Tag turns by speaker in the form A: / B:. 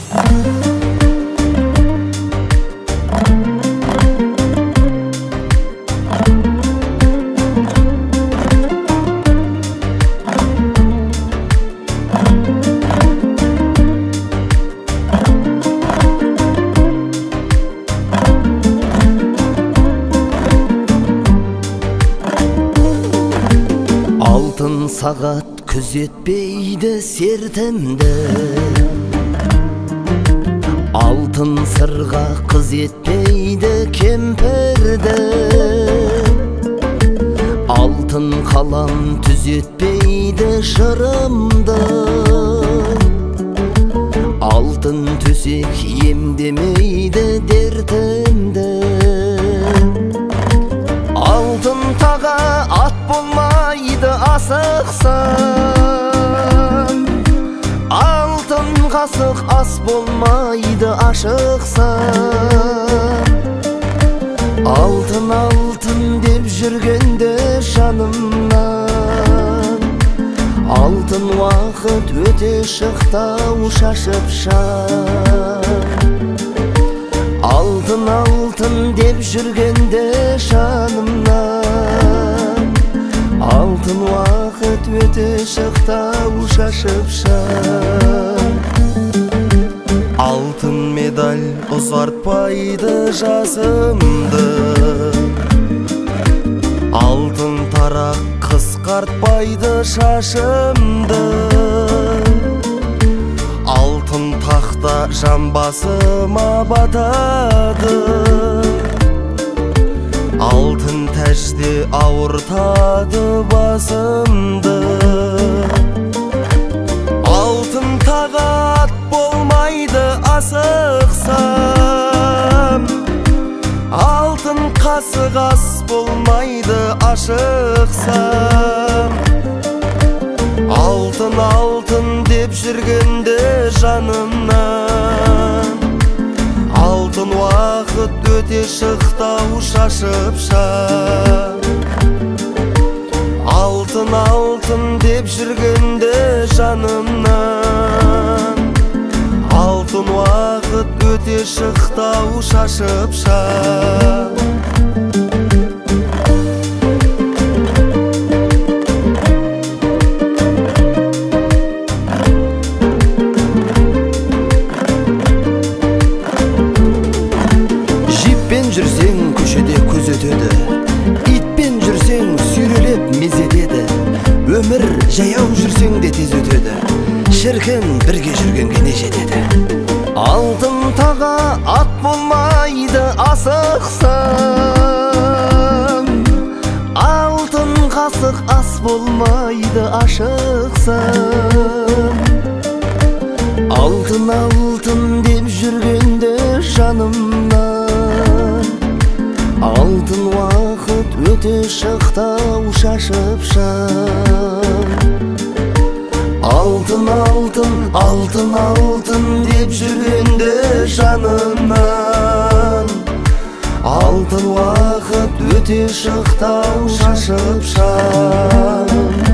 A: Алтын сағат күзетпейді сертімді, алтын сырға қыз етпейді кемпірді, алтын қалам түзетпейді жырымды, алтын төсек емдемейді дертімді. Алтын таға ат болмайды асықсам, алтын қасық ас болмайды ашықсам. Алтын алтын деп жүргенде жанымнан, алтын уақыт өте шықтау шашып шам. Алтын алтын деп жүргенде жанымнан, алтын уақыт өте шықтау шашып шам. Алтын медаль ұзартпайды жасымды, алтын тарақ қысқартпайды шашымды. Алтын тақта жамбасыма батады, алтын тәжде ауыртады басымды. Алтын тағат болмайды асықсам, алтын қасық ас болмайды ашықсам. Алтын алтын деп жүргенде жанымнан, алтын уақыт өте шықтау шашып шам. Алтын алтын деп жүргенде жанымнан, алтын уақыт өте шықтау шашып шам.
B: Жүрсең көшеде көз өтеді, итпен жүрсең сүйрелеп мезетеді. Өмір жаяу жүрсең де тез өтеді, шіркін бірге жүргенге не жетеді.
A: Алтын таға ат болмайды асықсам, алтын қасық ас болмайды ашықсам. Алтын алтын деп жүргенде жанымнан, алтын уақыт өте шықтау шашып шам. Алтын алтын, алтын алтын деп жүргенде жанымнан, алтын уақыт өте шықтау шашып шам.